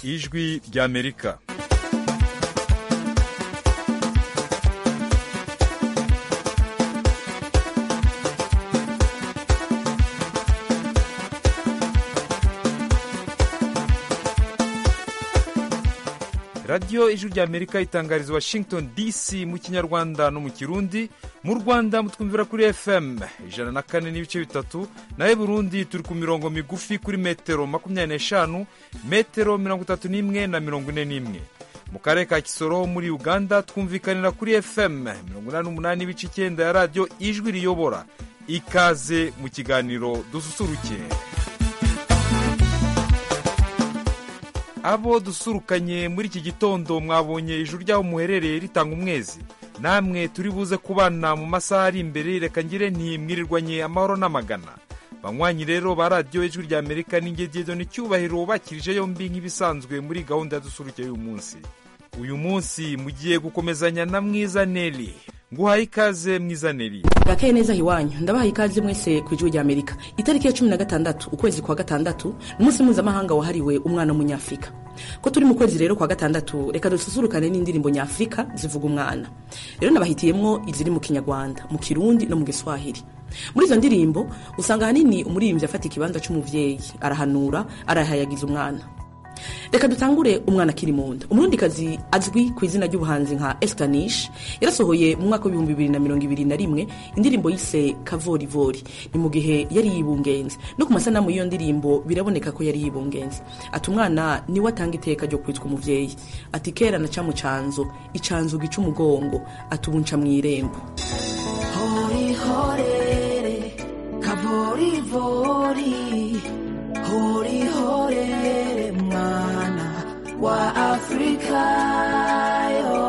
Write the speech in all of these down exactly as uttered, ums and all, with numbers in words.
ijwi ry'Amerika. Radio ijwi ry'Amerika itangariza Washington D C mu Kinyarwanda no mu Kirundi. Mu Rwanda mutwumvira kuri F M ijana na kane n'ibice bitatu, naye Burundi turi ku mirongo migufi kuri metero makumyabiri n'eshanu, metero mirongo itatu n'imwe na mirongo ine n'imwe. Mu karere ka Kisoro muri Uganda twumvikanira kuri F M mirongo inani n'umunani n'ibice icyenda ya radio ijwi riyobora. Ikaze mu kiganiro dususuruke. Abo dusurukanye muri iki gitondo mwabonye ijuru ryaho muherereye ritanga umwezi. Namwe turi buze kubana mu masaha ari imbere, reka ngire nti mwirirwanye amahoro n'amagana. Banywanyi rero ba radio ijwi ry'Amerika n'ingejeje n'icyubahiro bakirije yombi nk'ibisanzwe muri gahunda ya dusuruke y'uyu munsi. Uyu munsi mugiye gukomezanya na Mwiza Neli. Nguhaye ikaze Mwiza Neli. Gakeye neza hiwanyu, ndabaha ikaze mwese ku ijwi ry'Amerika. Itariki ya cumi na gatandatu ukwezi kwa gatandatu, umunsi mpuzamahanga wahariwe umwana w'umunyafrika. Ko turi mu kwezi rero kwa gatandatu, reka dususurukane n'indirimbo nyafrika zivuga umwana. Rero nabahitiyemwo iziri mu Kinyarwanda, mu Kirundi no mu Giswahili. Muri izo ndirimbo usanga hanini umuririmbyi afata ikibanza cy'umuvyeyi, arahanura, arahayagiza umwana. Reka dutangure umwana kiri munda. Umurundikazi azwi ku izina ry'ubuhanzi nka Estanish yarasohoye mu mwaka wa bibiri na mirongo ibiri na rimwe indirimbo yise Kavorivori. Ni mu gihe yari yibungenze. No ku masanamu y'iyo ndirimbo biraboneka ko yari yibungenze. Ati umwana ni watanga iteka ryo kwitwa umuvyeyi. Ati kera na ca mu canzo, icanzo gica umugongo, atubunca mw'irembo. Hori horere Kavorivori, hori horere mwana wa Afrika yo.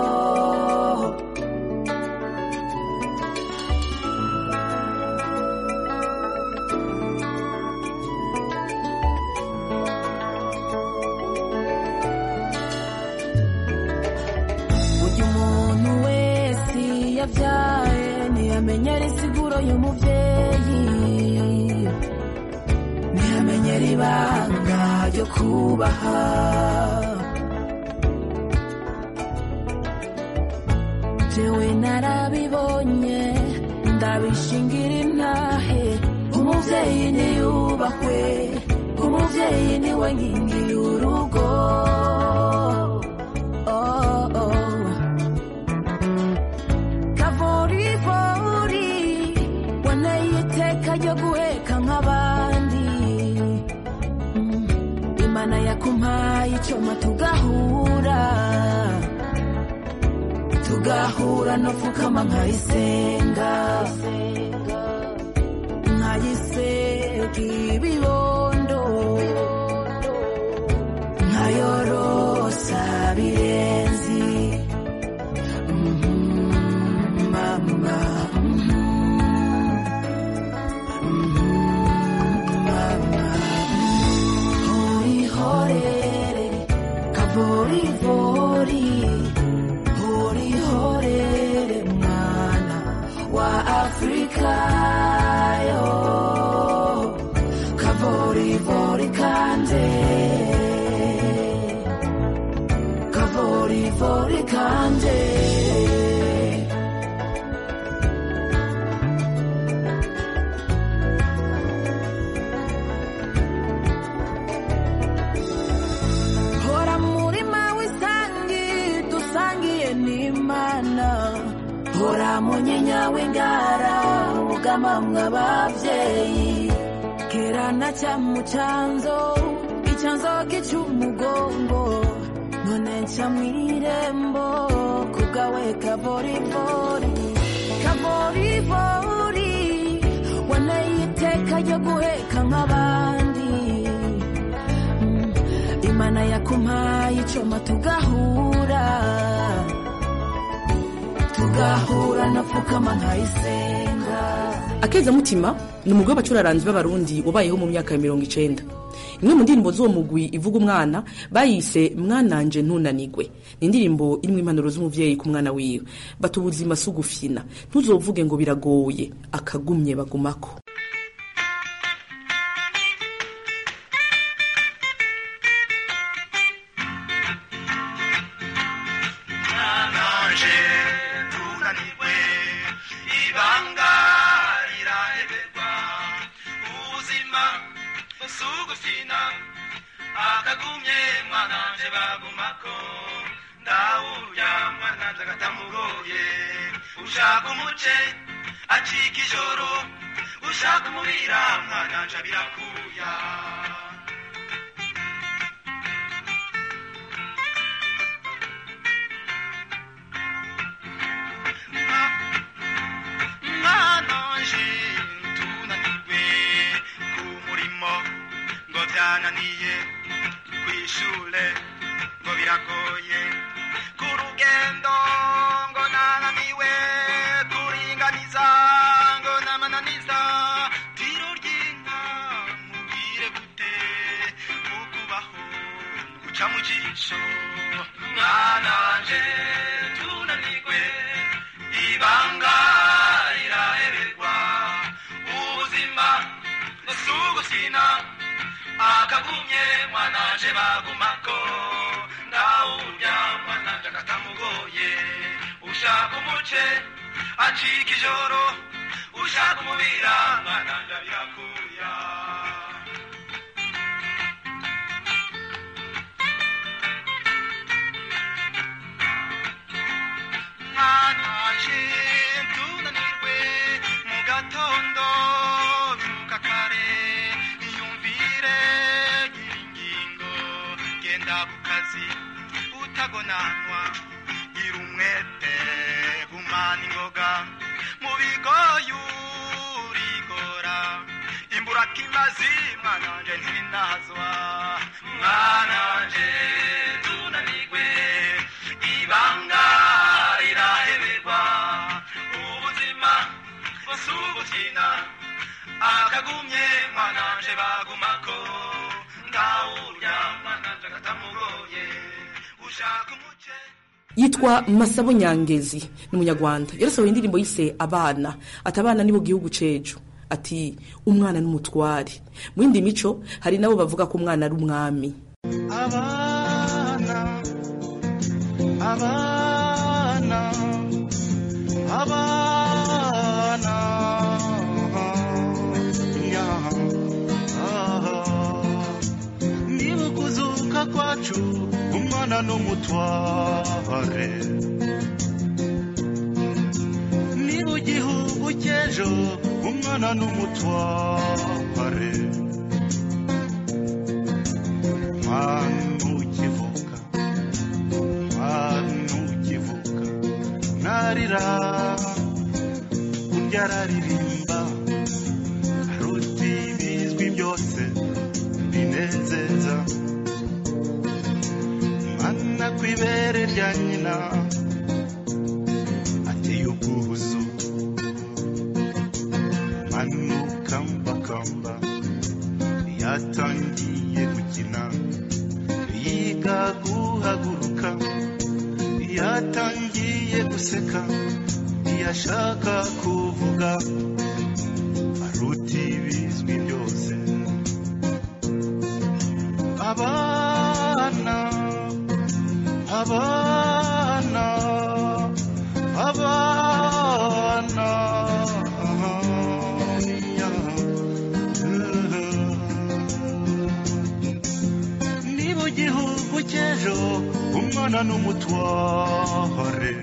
Uyu muntu wese yavyaye ntiyamenyera isiguro y'umuvyeyi, ntiyamenyera ibanga ryo kubaha. Jewe narabibonye ndabishingira intahe, umuvyeyi niyubahwe, umuvyeyi niwe nkingi y'urugo. Oh, oh. Kavorivori waneye iteka ryo guheka nk'abandi. mm. Imana yakumpaye icoma tugahura, tugahura no fukama nkayisenga, nkayisega ibibondo, nkayorosa birenzi. mm-hmm, mama mm-hmm, mm-hmm, mama. Hori horere Kavorivori, hori horere mwana wa Afrika yo. Kavorivori kanje, Kavorivori kanje. Hora murima w'isangi dusangiye n'Imana, hora munyinya w'ingara ugama mw'abavyeyi. Kera na ca mu canzo, icanzo gica umugongo, none nca mw'irembo kubwawe Kavorivori. Kavorivori waneye iteka ryo guheka nk'abandi. mm. Imana yakumpaye icoma tugahura, tugahura no fukama nkayisenga. Akeza mutima ni umugwi w'abacuraranzi b'abarundi wabayeho mu myaka ya mirongo icenda. Imwe mu ndirimbo z'uwo mugwi ivuga umwana bayise Mwananje ntunanigwe. Ni indirimbo irimo impanuro z'umuvyeyi ku mwana wiwe. Batubuzima sugufyina, ntuzovuge ngo biragoye, akagumye bagumako. akagumye mwananje bagumako ndawurya mwananje agatamugoye ushaka umuce acika ijoro ushaka umubira mwananje birakuya mwananje tunanirwe ku murimo ngo byananiye kw'ishure ngo biragoye ku rugendo ngo nananiwe kuringaniza ngo namananiza tiro ry'inka mubwire gute ukubaho guca mu jisho mwananje tunanirwe ibanga riraheberwa ubuzima busugusina akagumye mwananje bagumako ndawurya mwananje agatamugoye ushaka umuce acika ijoro ushaka umubira mwananje birakuya mwananje tunanirwe mu gatondo byuka kare iyumvire ingingo genda ku kazi utagonanwa gira umwete gumana ingoga mu bigoye urigora imbura kimazi mwananje ntirinazwa mwananje tunanirwe ibanga riraheberwa ubuzima busubukina akagumye mwananje bagumako ndawurya mwananje agatamugoye ushaka umuce. Yitwa Masabo Nyangezi ni umunyarwanda yarasohoye indirimbo yise abana ati abana nibo gihugu cejo ati umwana n'umutware mu yindi mico hari nabo bavuga ko umwana ari umwami abana abana abana niba kuzuka kwacu umwana n'umutware niba igihugu cy'ejo umwana n'umutware mwana ukivuka mwana ukivuka narira urya araririmba aruta ibizwi byose binezeza mwana kw'ibere rya nyina ateye ubwuzu mwana ukambakamba yatangiye gukina yiga guhaguruka yatangiye guseka ntiyashaka kuvuga aruta ibizwi byose abana abana abana niba igihugu cy'ejo umwana n'umutware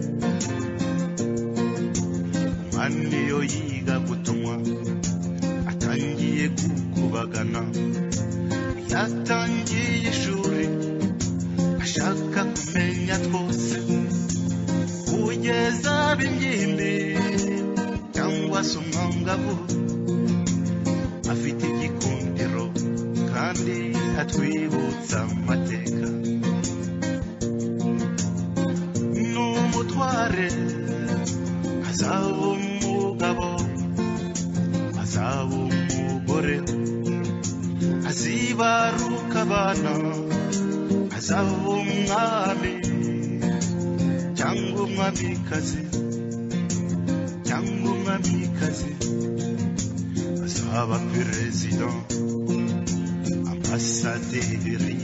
umwana iyo yiga gutumwa atangiye gukubagana yatangiye ishuri ashaka kumenya twose kugeza b'ingimbi cyangwa se umwangavu afite igikundiro kandi atwibutsa amateka n'umutware azaba umugabo azaba umugore azibaruka abana azaba umwami cyangwa umwamikazi cyangwa umwamikazi azaba perezida ambasaderi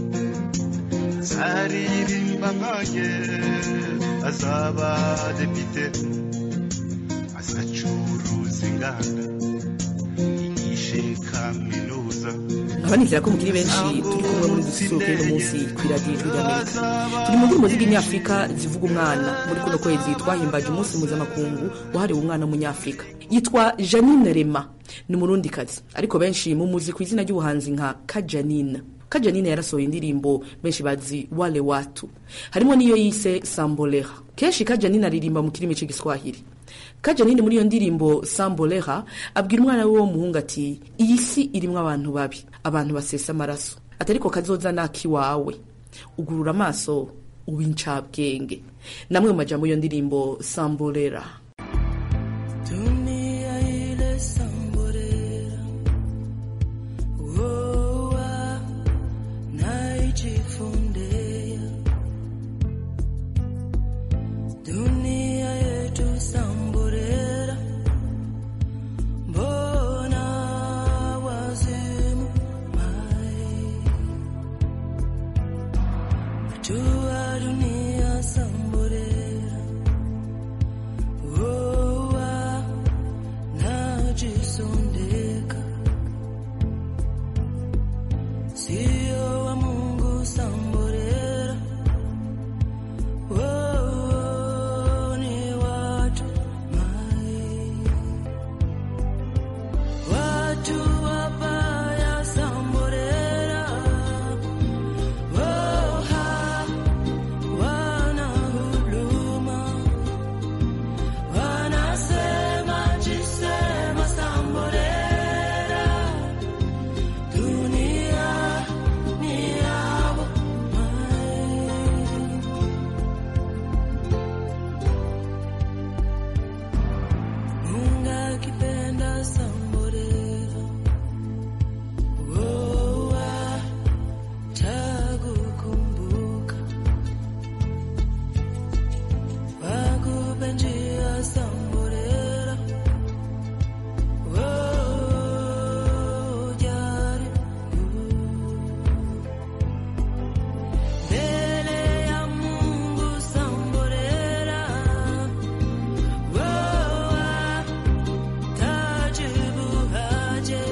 azaririmba nkanjye azaba depite azacuruza inganda nishe kaminuza abanizera ko mukiri benshi turi kumwe muri dususuruke no munsi kw'iradiyo ijwi ry'Amerika turi mu ndirimbo z'inyafrika zivuga umwana muri kuno kwezi twahimbaje umunsi mpuzamakungu wahariwe umwana w'umunyafrika yitwa Janine Rema ni umurundikazi ariko benshi mu muzi ku izina ry'ubuhanzi nka Kajanine Kajanine yarasohoye indirimbo benshi bazi wale watu harimo niyo yise Sambolera kenshi Kajanine aririmba mu kirimi cy'igiswahili Kajanine muri iyo ndirimbo Sambolera abwira umwana we wo muhungu ati iyi si irimo abantu babi abantu basesa amaraso atariko kazoza naki wawe ugurura amaso ubincabwenge namwe mu majambo yo ndirimbo Sambolera dunia ile Sambolera woa naijifundea dunia yetu Sambolera mbona wazimu mai jua dunia Sambolera woa najisondeka sio wa Mungu Sambolera woa ni watu mai watu wabaya Sambolera woha wana huduma wanasema jisema Sambolera dunia ni yao Munga kipenda Sambolera woa tagukumbuka wakupenjia Sambolera woa jari mbele ya Mungu Sambolera woa tajibu haje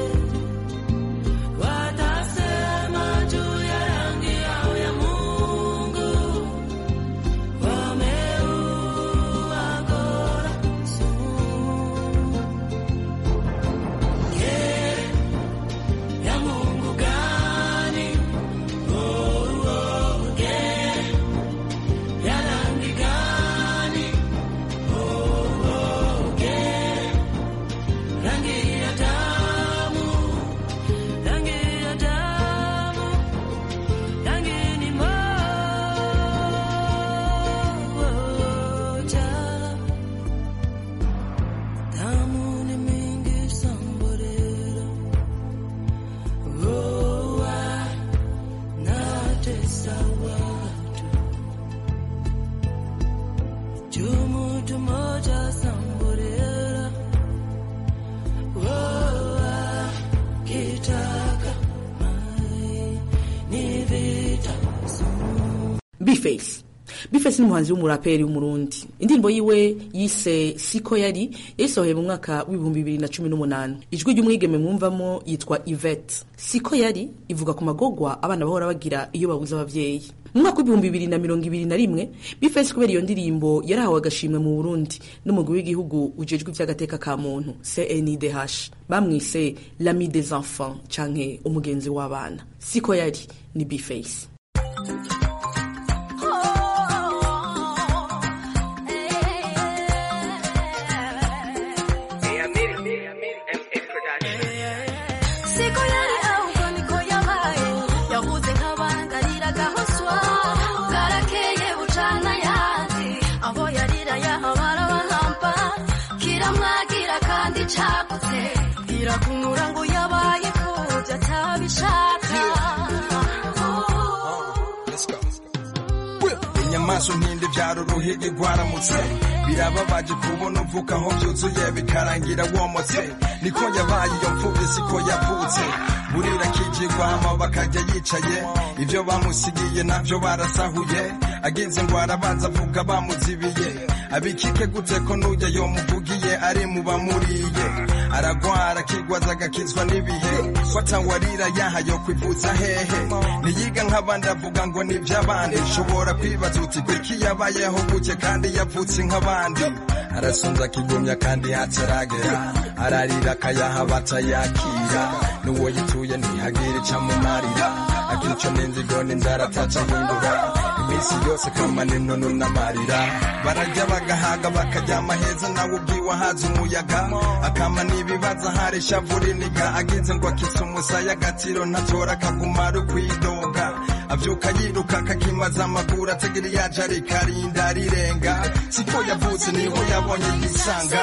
watasema juu ya rangi yao ya Mungu wameua gora sumu yeah ya Mungu gani oh oh yeah ya rangi gani oh oh yeah rangi ya damu rangi ya damu rangi ni moja damu ni mingi Sambolera woa natesa watu jumutu moja Sambolera woa kitaka mai ni vita sumu Bface Bface ni umuhanzi w'umuraperi w'umurundi indirimbo yiwe yise Siko yari yasohoye mu mwaka w'ibihumbi bibiri na cumi n'umunani ijwi ry'umwigeme mwumvamo yitwa Yvette Siko yari ivuga ku magogwa abana bahora bagira iyo babuze abavyeyi mu mwaka w'ibihumbi bibiri na mirongo ibiri na rimwe Bface kubera iyo ndirimbo yarahawe agashimwe mu Burundi n'umugwi w'igihugu ujejwe ivy'agateka ka muntu C N D H bamwise l'ami des enfants canke umugenzi w'abana Siko yari ni Bface Siko yari ahubwo niko yabaye yavuze nk'abangarira gahoswa bwarakeye bucana yandi aho yarira yahabara bahamba kiramwagira kandi cagutse bwira kunyura ngo yabaye kujya atabishaka inyamaswa nk'indi vyaruruhige rwaramutse birababaje kubona uvuka aho vyuzuye bikarangira womotse niko yabaye iyo mfuvyi siko yavutse burira kijigwa hama bakajya yicaye ivyo bamusigiye navyo barasahuye agize ngo arabanza avuga bamuzibiye abikike gute ko n'ujya yomuvugiye ari mu bamuriye aragwara akigwaza agakizwa n'ibihe watangwa arira yahayo kwivuza hehe niyiga nk'abandi avuga ngo ni iby'abandi nshobora kwibaza uti kwiki yabayeho guke kandi yavutse nk'abandi arasonza akigumya kandi hataragera ararira akayaha batayakira n'uwo yituye ntihagire icamumarira akico n'inzigo n'inzara atacahindura iminsi yose kama n'intono n'amarira bararya bagahaga bakaryama heza nawe ubwiwe haza umuyaga akama n'ibibaza hari ishavu riniga agize ngo akise umusaya agatiro ntatora akagumara ukwidoga avyuka yiruka akakimaza amaguru ategera yaje arikarinda arirenga siko yavutse niho yabonye yisanga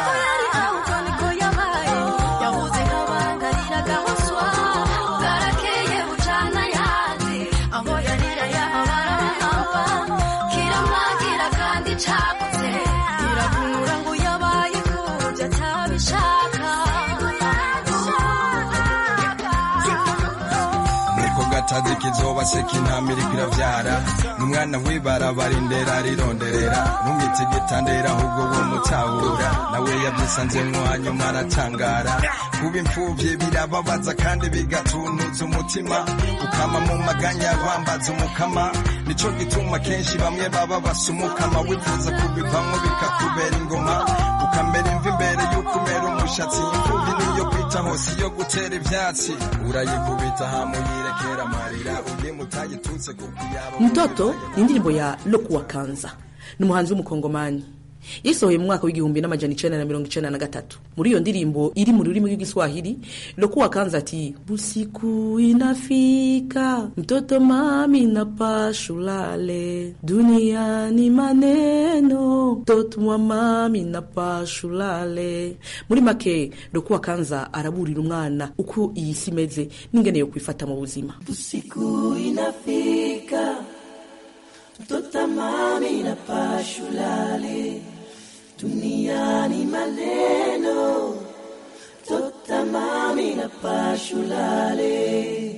tazi kizoba sekinamira kiravyara numwana wibarabara indera rironderera numwite gitandera ahubwo wo mutabura nawe yabyisanzemwo hanyuma aratangara kuba imfuvye birababaza kandi bigatunuza umutima ukama mu maganya wambaza umukama nico gituma kenshi bamwe baba basumukama wifuza kubivamwo bikakubera ingoma ukamera imvi imbere y'ukumera umushatsi imfuvyi niyo kwita hose yo gutera ivyatsi urayikubita hamuyirekera marira ugiye mutagitutse kukuyaba Mtoto ni indirimbo ya Lokuwa Kanza ni umuhanzi w'umukongomani yisohoye mu mwaka w'igihumbi n'amajana icenda na mirongo icenda na gatatu. Muri iyo ndirimbo iri mu rurimi rw'Igiswahili Lokuwa Kanza ati busiku inafika mtoto mami na pashulale dunia ni maneno mtoto wa mami na pashulale. Muri make Lokuwa Kanza araburira umwana uko iyi si imeze n'ingene yo kwifata mu buzima. Busiku inafika mtoto mami na pashulale duniani maneno tota mami na pashulale.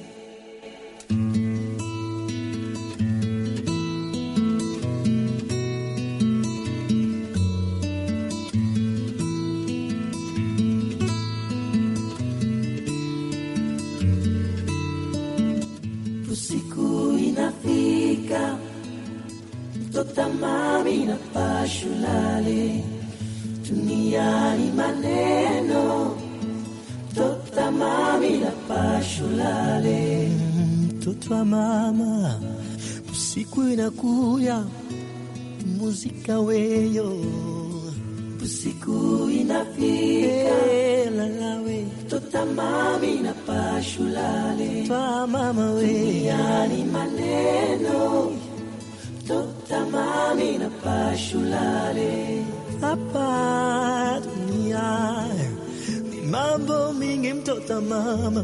Usiku inafika tota mami na pashulale duniani maneno tota mami na pashulale. Mtoto wa mama usiku inakuya muzika weyo usiku inafika hey, lalawe tota mami na pashulale twa mama we duniani maneno tota mami na pashulale. Hapa dunia ni mambo mingi mtoto mama,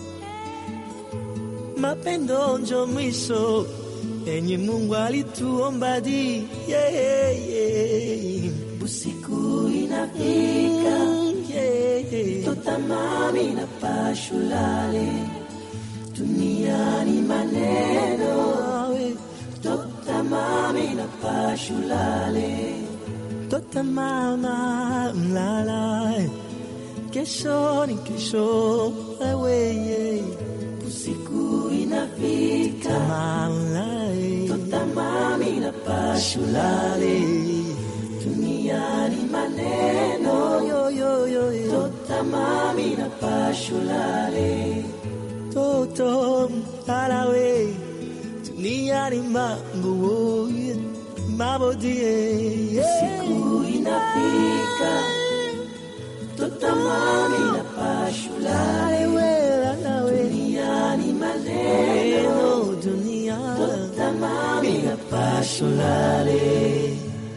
mapendo njo mwisho enye Mungu alituomba di yeah, yeah. Usiku inafika mm, yeah, yeah. tota mami na pashulale duniani maneno tota mami na pashulale. Tota mama mlala kesho ni kesho wewe usiku inafika mama tota mami na pashulale duniani maneno yo yo yo tota mami na pashulale. Toto alawe duniani mambo mambo die usiku inafika tota mami na pashulale duniani maneno dunia tota mami na pashulale.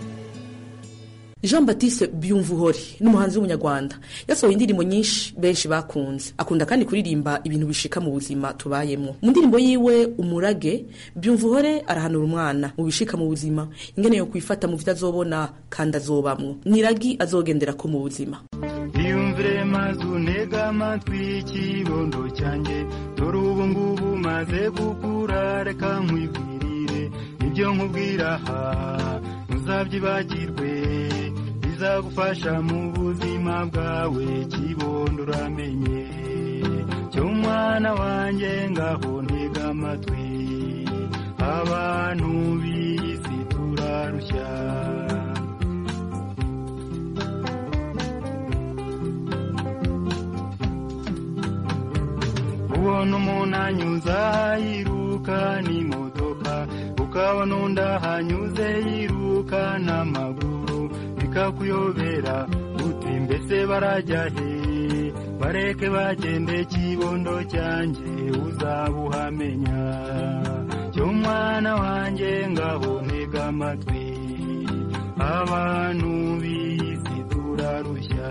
Jean Baptiste Byumvuhori n'umuhanzi w'umunyarwanda yasohoye indirimbo nyinshi benshi bakunze. Akunda kandi kuririmba ibintu bishika mu buzima tubayemo. Mu ndirimbo yiwe Umurage Byumvuhore arahanura umwana mu bishika mu buzima ingene yo kwifata mu vitazobona kandi azobamwo niragi azogendera ko mu buzima. Yumvire mazu nega matwi kibondo cyanjye dore ubu ngubu maze gukura reka nkwibwirire ibyo nkubwira aha ntuzabyibagirwe bizagufasha mu buzima bwawe kibondo uramenye cyo mwana wanjye ngaho ntega amatwi abantu b'isi turarushya ubona umuntu anyuza yiruka n'imodoka ukabona undi ahanyuze yiruka n'amaguru bikakuyobera uti mbese barajya he bareke bagende kibondo cyanjye uzabuhamenya cyo mwana wanjye ngaho ntega amatwi abantu b'isi turarushya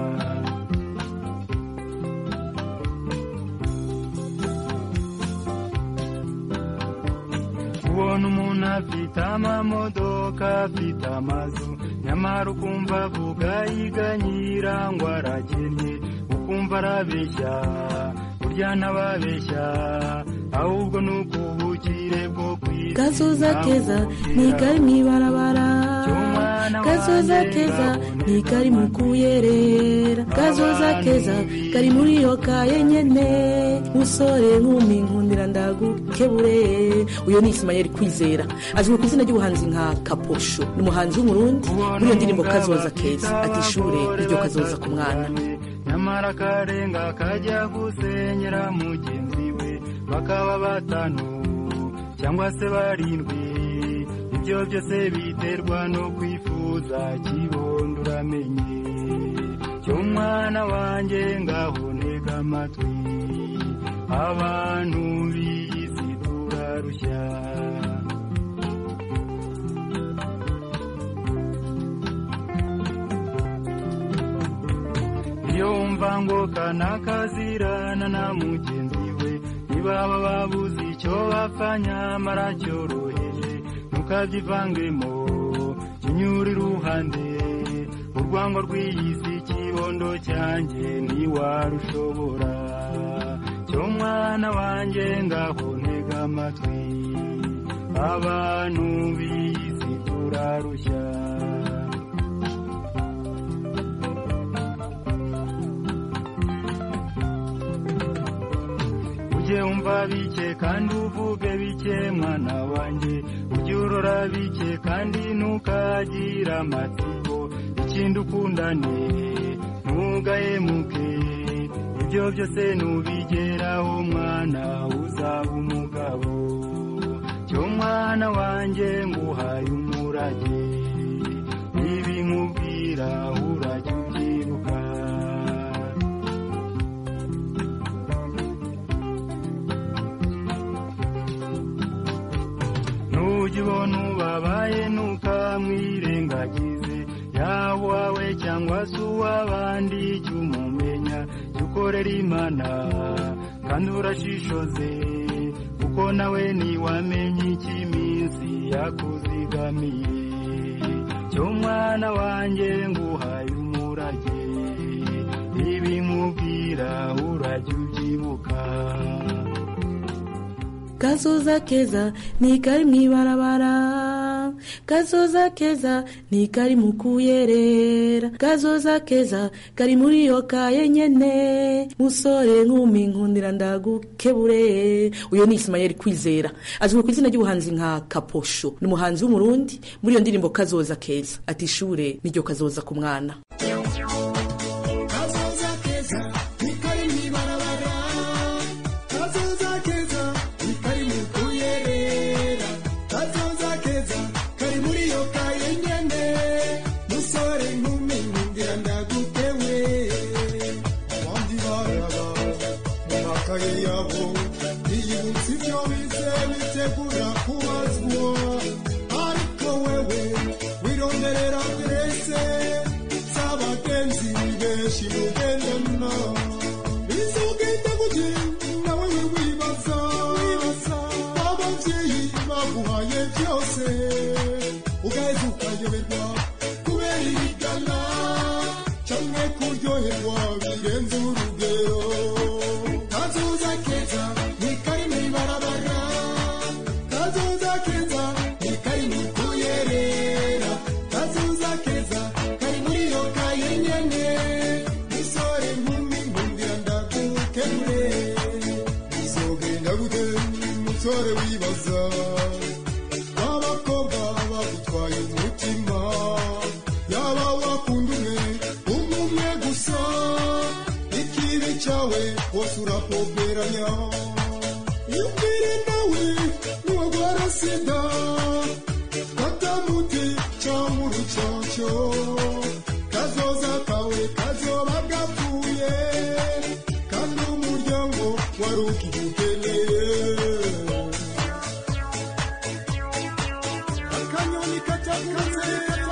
ubona umuntu afite amamodoka afite amazu nyamara ukumva avuga yiganyira ngo aragennye ukumva arabeshya burya ntababeshya ahubwo ni ukubukire bwo kwisi gazoza keza ni kari mw'ibarabara gazoza keza ni kari mu kuyerera gazoza keza kari muri yo kaye nyene musore nkumi nkundira ndagukebure uyo ni Ismael Kwizera azwi ku izina ry'ubuhanzi nka Kaposho ni umuhanzi w'umurundi muri iyo ndirimbo kazoza keza ati ishure iryo kazoza ku mwana nyamara karenga kajya gusenyera mugenzi we bakaba batanu cyangwa se barindwi ibyo byose biterwa no kwifuza kibondo uramenye cyo mwana wanjye ngaho ntega amatwi abantu b'isi turarushya iyo wumva ngo kanakazirana na mugenzi we nibaba babuze icyo bapfa nyamara cyoroheje ntukabyivangemo kinyura iruhande urwango rw'iyisi kibondo cyanjye ntiwarushobora cyo mwana wanjye ngaho ntega amatwi abantu b'isi turarushya ujye umva bike kandi uvuge bike mwana wanjye ujye urora bike kandi ntukagira amatsiko ikindi ukundane ntugahemuke ibyo byose nubigeraho mwana uzaba umugabo cyo mwana wanjye nguhaye umurage ibi nkubwira urajya ubyibuka ujibona ubabaye ntukamwirengagize yaba wawe cyangwa se uw'abandi jya umumenya jya ukorera Imana kandi urashishoze kuko nawe ntiwamenye icy'iminsi yakuzigamiye cyo mwana wanjye nguhaye umurage ibi nkubwira urajya ubyibuka gazoza keza ni kari mw'ibarabara gazoza keza ni kari mu kuyerera gazoza keza kari muri yo kaye nyene musore nkumi nkundira ndagukebure uyo ni Ismael Kwizera azwi ku izina ry'ubuhanzi nka Kaposho ni umuhanzi w'umurundi muri iyo ndirimbo kazoza keza ati ishure niryo kazoza ku mwana Kazoza keza ni wose urapoperanya imbere nawe niwagwara sida batamuti cyangwa urucocyo kazoza kawe kazoba gapfuye kandi umuryango wari ukibukeneye akanyoni katakuze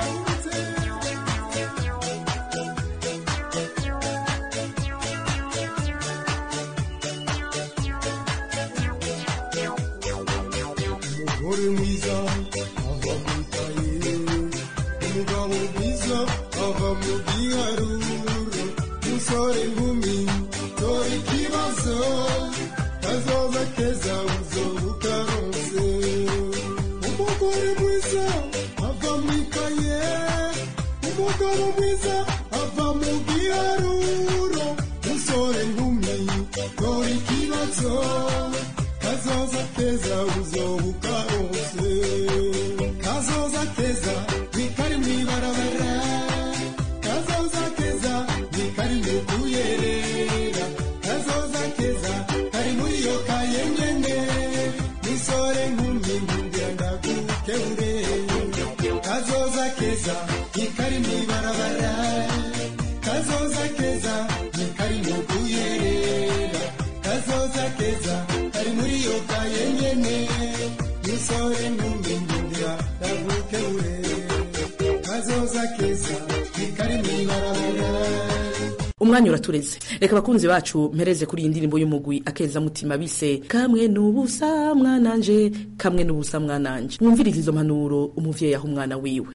umugore mwiza ava mu ikaye umugabo mwiza ava mu giharuro umusore inkumi tora ikibazo kazoza keza uzobuka rose umugore mwiza ava mu ikaye umugabo mwiza ava mu giharuro umusore inkumi tora ikibazo kazoza keza uzobuka rose kazoza keza nikari mwibarabara kazoza keza nikari mukuyerera kazoza keza kari muri yo kayenyene nisore nkumi ngira ndagukeure kazoza keza nikari mwibarabara kazoza keza nikari mukuyerera kazoza keza kari muri yo kayenyene nisore nkumi ngira ndagukeure kazoza keza nikari mwibarabara. Umwanya uratureze, reka bakunzi bacu mpereze kuri iyi ndirimbo y'umugwi akeza mutima bise kamwe n'ubusa mwananje kamwe n'ubusa mwananje. Mwumvirize izo mpanuro umuvyeyi aho umwana wiwe.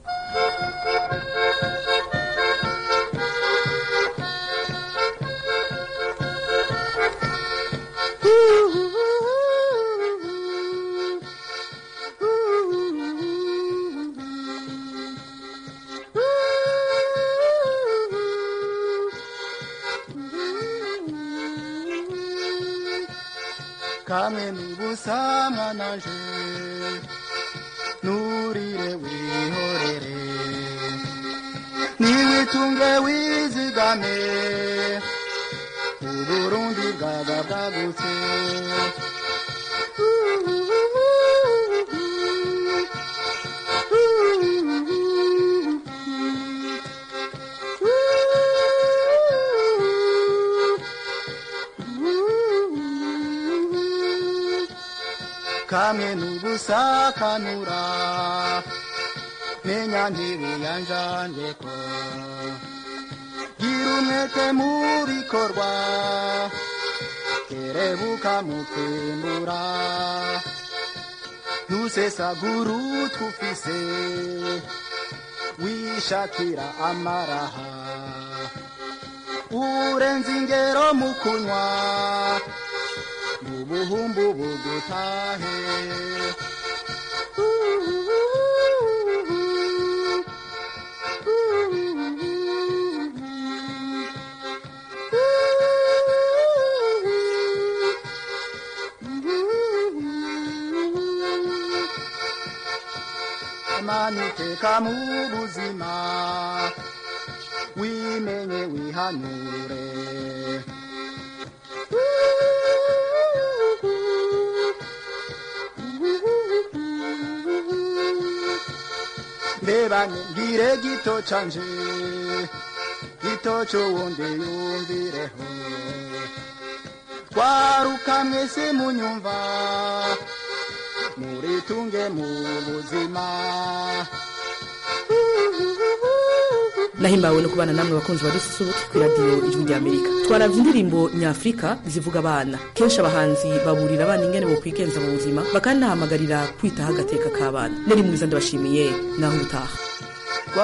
kamwe n'ubusa mwananje nurire wihorere niwitunge wizigame uburundi bwaga bwagutse kamwe n'ubusa kanura menya ntibiyanjanjeko gira umwete mu bikorwa kerebuka mu kwimbura ntusesagura utwufise wishakira amaraha urenze ingero mu kunywa ubuhumbu bugutahe amaniteka mu buzima wimenye wihanure mbebane ngire gito canje gito c'uwundi yumvireho twaruka mwese munyumva muritunge mu buzima. Nahimbawe no kubana namwe bakunzi badususurutse ku radio Ijwi rya Amerika. Twaravye indirimbo nyafrika zivuga abana. Kenshi abahanzi baburira abana ingene bo kwigenza mu buzima bakanahamagarira kwitaho agateka k'abana. Nari mwiza ndabashimiye naho utaha.